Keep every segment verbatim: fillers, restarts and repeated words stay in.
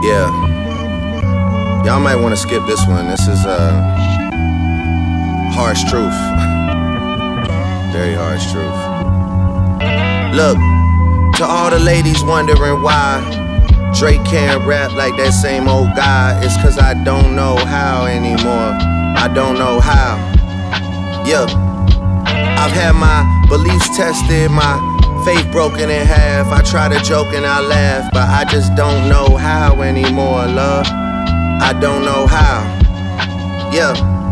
Yeah. Y'all might want to skip this one. This is uh harsh truth. Very harsh truth. Look, to all the ladies wondering why Drake can't rap like that same old guy, it's cause I don't know how anymore. I don't know how. Yeah. I've had my beliefs tested, my faith broken in half. I try to joke and I laugh, but I just don't know how anymore, love. I don't know how. Yeah.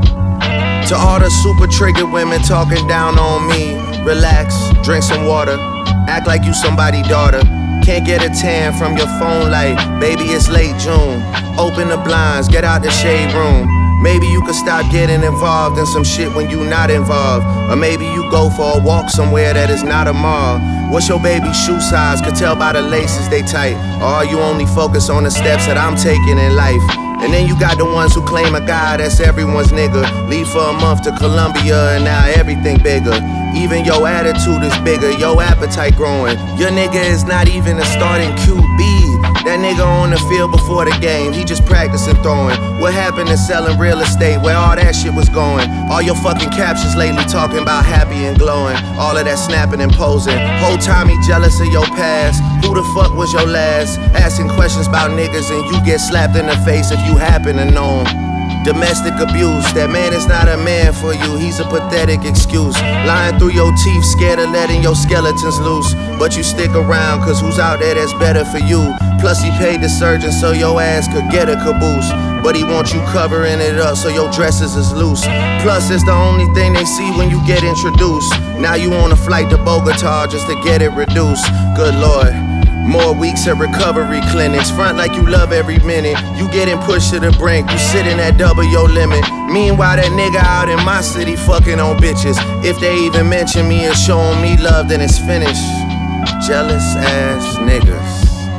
To all the super triggered women talking down on me, relax, drink some water, act like you somebody's daughter. Can't get a tan from your phone light, baby it's late June. Open the blinds, get out the shade room. Maybe you could stop getting involved in some shit when you not involved. Or maybe you go for a walk somewhere that is not a mall. What's your baby's shoe size? Could tell by the laces they tight. Or you only focus on the steps that I'm taking in life. And then you got the ones who claim a guy that's everyone's nigga. Leave for a month to Colombia and now everything bigger. Even your attitude is bigger, your appetite growing. Your nigga is not even a starting Q B. That nigga on the field before the game, he just practicing throwing. What happened to selling real estate, where all that shit was going? All your fucking captions lately talking about happy and glowing. All of that snapping and posing. Whole time he jealous of your past. Who the fuck was your last? Asking questions about niggas and you get slapped in the face if you happen to know him. Domestic abuse, that man is not a man for you, he's a pathetic excuse. Lying through your teeth, scared of letting your skeletons loose. But you stick around, cause who's out there that's better for you? Plus he paid the surgeon so your ass could get a caboose. But he wants you covering it up so your dresses is loose. Plus it's the only thing they see when you get introduced. Now you on a flight to Bogota just to get it reduced. Good Lord. More weeks at recovery clinics. Front like you love every minute. You getting pushed to the brink. You sitting at double your limit. Meanwhile that nigga out in my city fucking on bitches. If they even mention me and showing me love, then it's finished. Jealous ass niggas.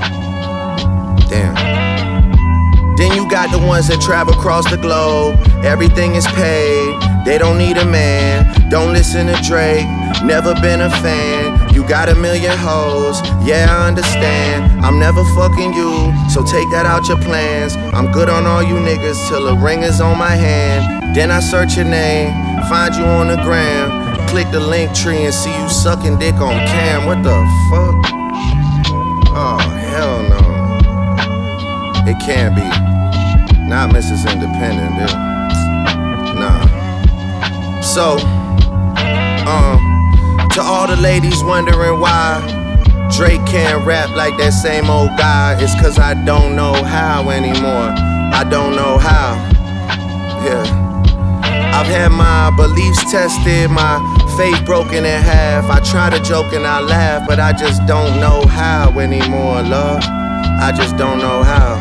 Damn. Then you got the ones that travel across the globe. Everything is paid. They don't need a man. Don't listen to Drake. Never been a fan. You got a million hoes, yeah I understand. I'm never fucking you, so take that out your plans. I'm good on all you niggas till a ring is on my hand. Then I search your name, find you on the gram. Click the link tree and see you sucking dick on cam. What the fuck? Oh hell no. It can't be. Not Missus Independent, dude. Nah. So, um to all the ladies wondering why Drake can't rap like that same old guy, it's cause I don't know how anymore. I don't know how. Yeah. I've had my beliefs tested, my faith broken in half. I try to joke and I laugh, but I just don't know how anymore, love. I just don't know how.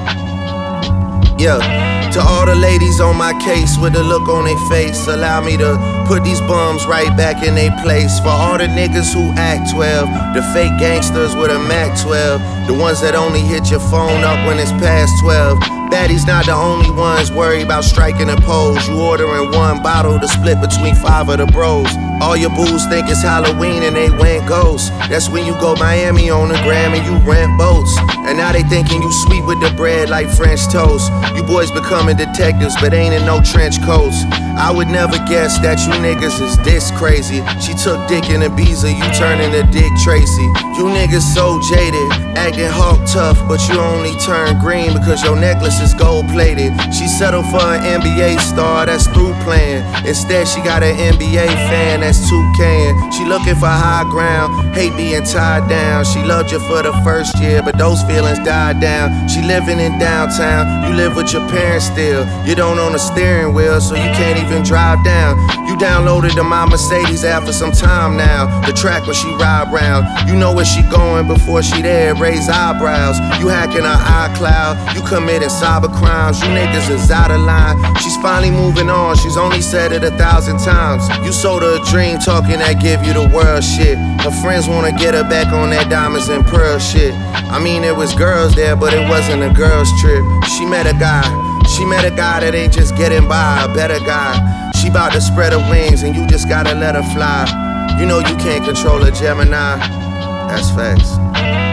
Yeah. To all the ladies on my case with a look on their face, allow me to put these bums right back in their place. For all the niggas who act twelve, the fake gangsters with a Mac twelve, the ones that only hit your phone up when it's past twelve. Baddies not the only ones worried about striking a pose. You ordering one bottle to split between five of the bros. All your booze think it's Halloween and they went ghosts. That's when you go Miami on the gram and you rent boats. And now they thinking you sweet with the bread like French toast. You boys becoming detectives but ain't in no trench coats. I would never guess that you niggas is this crazy. She took dick in Ibiza, you turning to Dick Tracy. You niggas so jaded, acting hawk tough, but you only turn green because your necklace is gold plated. She settled for an N B A star that's through playing. Instead she got an N B A fan that's two K. She looking for high ground, hate being tied down. She loved you for the first year, but those feelings died down. She living in downtown, you live with your parents still. You don't own a steering wheel, so you can't even drive down. You downloaded the my Mercedes after some time now. The track where she ride round. You know where she going before she there, raise eyebrows. You hacking her iCloud, you committing cyber crimes. You niggas is out of line. She's finally moving on, she's only said it a thousand times. You sold her a dream talking that give you the world shit. Her friends wanna get her back on that diamonds and pearl shit. I mean there was girls there, but it wasn't a girl's trip. She met a guy, she met a guy that ain't just getting by, a better guy. She bout to spread her wings and you just gotta let her fly. You know you can't control a Gemini. That's facts.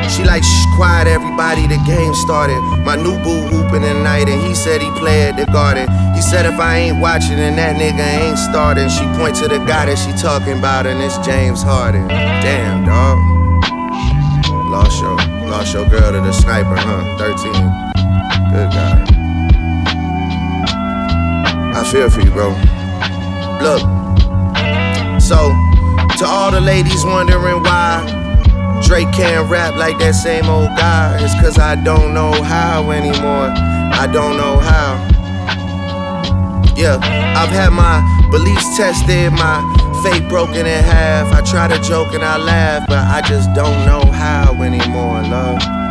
She like, shh, quiet everybody, the game started. My new boo hooping at night and he said he play at the Garden. He said if I ain't watching then that nigga ain't starting. She point to the guy that she talking about and it's James Harden. Damn, dawg. Lost your, lost your girl to the sniper, huh? thirteen. Good God. I feel for you, bro. Look. So, to all the ladies wondering why Drake can't rap like that same old guy, it's cause I don't know how anymore. I don't know how. Yeah, I've had my beliefs tested, my faith broken in half. I try to joke and I laugh, but I just don't know how anymore, love.